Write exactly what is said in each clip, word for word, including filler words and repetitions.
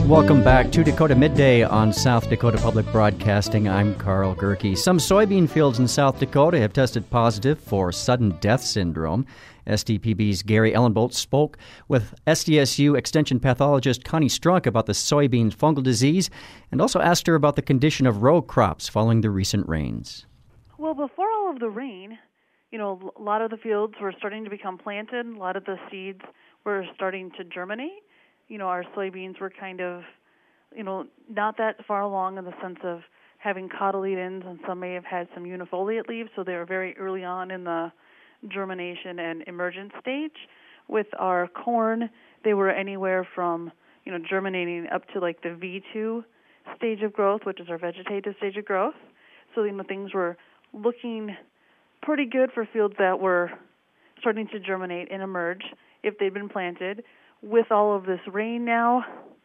Welcome back to Dakota Midday on South Dakota Public Broadcasting. I'm Carl Gerke. Some soybean fields in South Dakota have tested positive for sudden death syndrome. S D P B's Gary Ellenbolt spoke with S D S U Extension pathologist Connie Strunk about the soybean fungal disease and also asked her about the condition of row crops following the recent rains. Well, before all of the rain, you know, a lot of the fields were starting to become planted. A lot of the seeds were starting to germinate. You know, our soybeans were kind of, you know, not that far along in the sense of having cotyledons, and some may have had some unifoliate leaves, so they were very early on in the germination and emergence stage. With our corn, they were anywhere from, you know, germinating up to like the V two stage of growth, which is our vegetative stage of growth. So, you know, things were looking pretty good for fields that were starting to germinate and emerge if they'd been planted. With all of this rain now,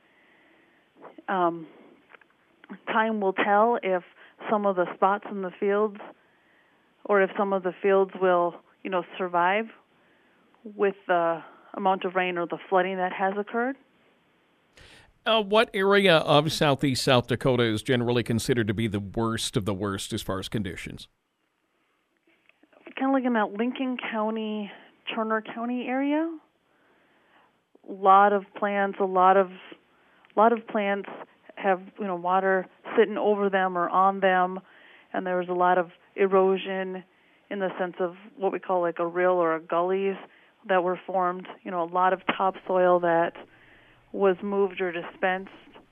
um, time will tell if some of the spots in the fields or if some of the fields will, you know, survive with the amount of rain or the flooding that has occurred. Uh, what area of southeast South Dakota is generally considered to be the worst of the worst as far as conditions? Kind of like in that Lincoln County, Turner County area. A lot of plants, a lot of, lot of plants have, you know, water sitting over them or on them, and there was a lot of erosion in the sense of what we call like a rill or a gullies that were formed. You know, a lot of topsoil that was moved or dispensed,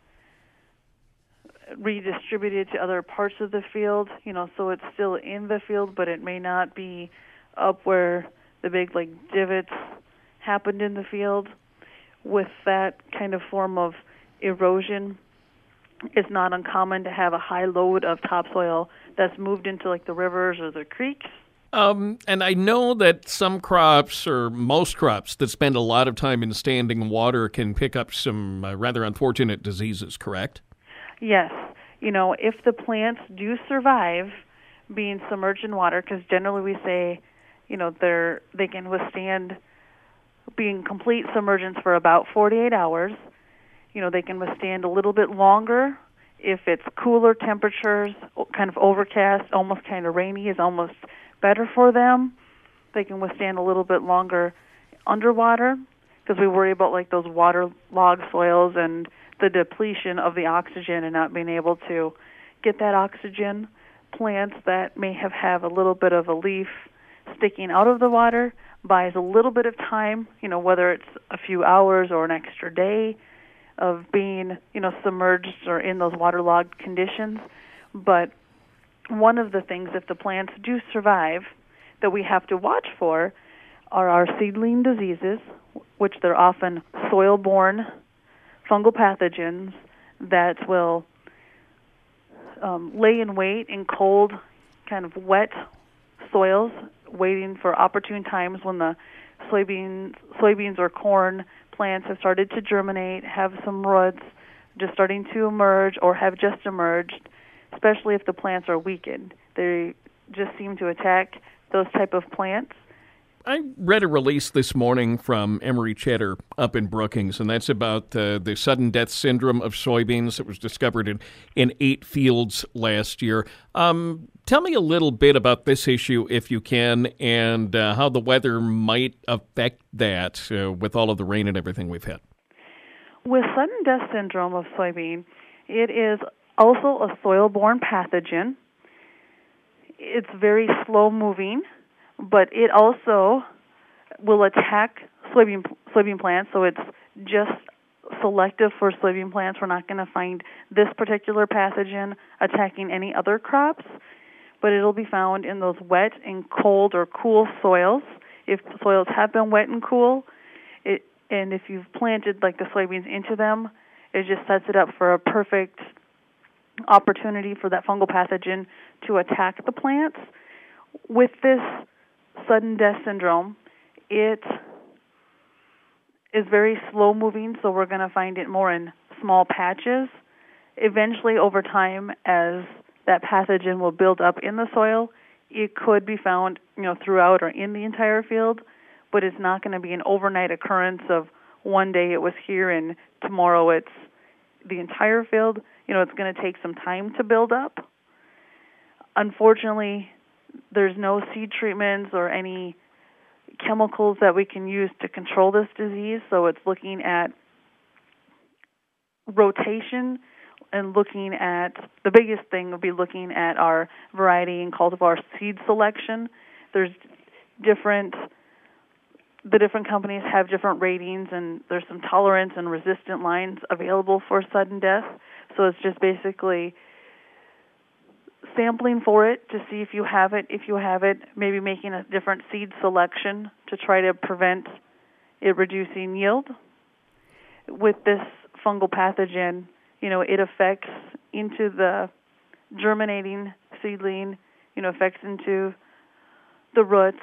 redistributed to other parts of the field. You know, so it's still in the field, but it may not be up where the big like divots happened in the field. With that kind of form of erosion, it's not uncommon to have a high load of topsoil that's moved into like the rivers or the creeks. Um, and I know that some crops, or most crops, that spend a lot of time in standing water can pick up some uh, rather unfortunate diseases, correct? Yes. You know, if the plants do survive being submerged in water, because generally we say, you know, they're they can withstand being complete submergence for about forty-eight hours. You know, they can withstand a little bit longer if it's cooler temperatures, kind of overcast, almost kind of rainy is almost better for them. They can withstand a little bit longer underwater because we worry about like those waterlogged soils and the depletion of the oxygen and not being able to get that oxygen. Plants that may have, have a little bit of a leaf sticking out of the water buys a little bit of time, you know, whether it's a few hours or an extra day of being, you know, submerged or in those waterlogged conditions. But one of the things, if the plants do survive, that we have to watch for are our seedling diseases, which they're often soil-borne fungal pathogens that will um, lay in wait in cold, kind of wet soils, waiting for opportune times when the soybeans, soybeans or corn plants have started to germinate, have some roots just starting to emerge or have just emerged, especially if the plants are weakened. They just seem to attack those type of plants. I read a release this morning from Emery Cheddar up in Brookings, and that's about uh, the sudden death syndrome of soybeans that was discovered in, in eight fields last year. Um, tell me a little bit about this issue, if you can, and uh, how the weather might affect that uh, with all of the rain and everything we've had. With sudden death syndrome of soybean, it is also a soil-borne pathogen. It's very slow-moving, but it also will attack soybean soybean plants, so it's just selective for soybean plants. We're not going to find this particular pathogen attacking any other crops, but it'll be found in those wet and cold or cool soils. If soils have been wet and cool, it, and if you've planted like the soybeans into them, it just sets it up for a perfect opportunity for that fungal pathogen to attack the plants. With this sudden death syndrome, it is very slow-moving, so we're going to find it more in small patches. Eventually, over time, as that pathogen will build up in the soil, it could be found, you know, throughout or in the entire field, but it's not going to be an overnight occurrence of one day it was here and tomorrow it's the entire field, you know, it's going to take some time to build up. Unfortunately, there's no seed treatments or any chemicals that we can use to control this disease, so it's looking at rotation and looking at, the biggest thing would be looking at our variety and cultivar seed selection. There's different, the different companies have different ratings, and there's some tolerance and resistant lines available for sudden death. So it's just basically sampling for it to see if you have it. If you have it, maybe making a different seed selection to try to prevent it reducing yield. With this fungal pathogen, you know, it affects into the germinating seedling, you know, affects into the roots,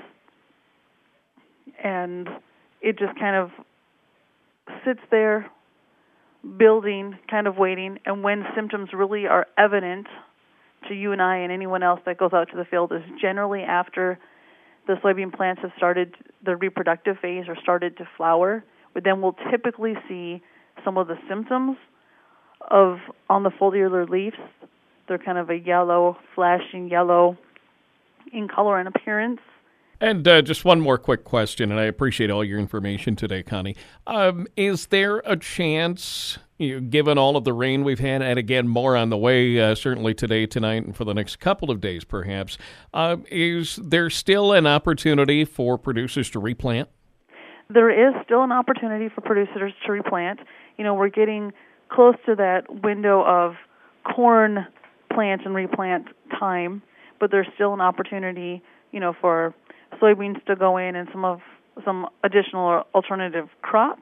and it just kind of sits there building, kind of waiting, and when symptoms really are evident to you and I and anyone else that goes out to the field is generally after the soybean plants have started the reproductive phase or started to flower, but then we'll typically see some of the symptoms of on the foliar leaves. They're kind of a yellow, flashing yellow in color and appearance. And uh, just one more quick question, and I appreciate all your information today, Connie. Um, is there a chance, you know, given all of the rain we've had, and again, more on the way, uh, certainly today, tonight, and for the next couple of days perhaps, uh, is there still an opportunity for producers to replant? There is still an opportunity for producers to replant. You know, we're getting close to that window of corn plant and replant time, but there's still an opportunity, you know, for soybeans to go in and some of some additional alternative crops.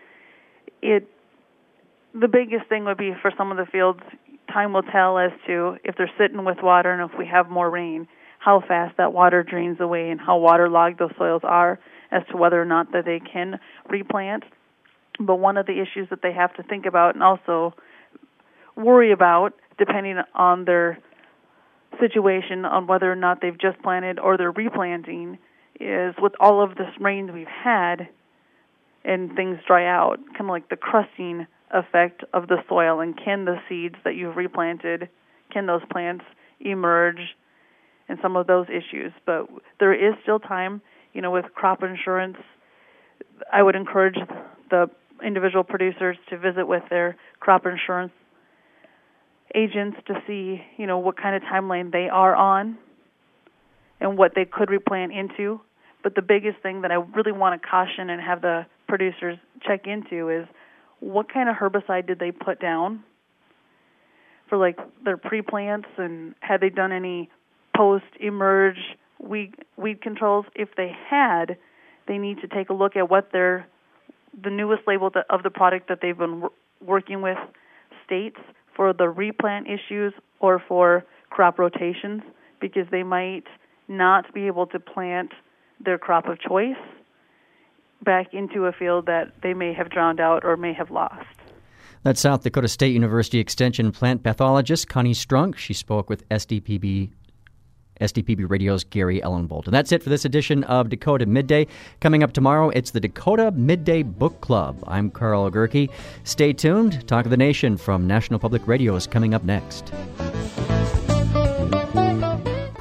It the biggest thing would be for some of the fields, time will tell as to if they're sitting with water and if we have more rain, how fast that water drains away and how waterlogged those soils are as to whether or not that they can replant. But one of the issues that they have to think about and also worry about, depending on their situation, on whether or not they've just planted or they're replanting, is with all of this rain we've had and things dry out, kind of like the crusting effect of the soil, and can the seeds that you've replanted, can those plants emerge, and some of those issues. But there is still time, you know, with crop insurance. I would encourage the individual producers to visit with their crop insurance agents to see, you know, what kind of timeline they are on and what they could replant into. But the biggest thing that I really want to caution and have the producers check into is what kind of herbicide did they put down for, like, their pre-plants, and had they done any post-emerge weed, weed controls? If they had, they need to take a look at what their the newest label of the product that they've been wor- working with states for the replant issues or for crop rotations, because they might not be able to plant their crop of choice back into a field that they may have drowned out or may have lost. That's South Dakota State University Extension plant pathologist Connie Strunk. She spoke with S D P B S D P B Radio's Gary Ellenbolt. And that's it for this edition of Dakota Midday. Coming up tomorrow, it's the Dakota Midday Book Club. I'm Carl Gerke. Stay tuned. Talk of the Nation from National Public Radio is coming up next.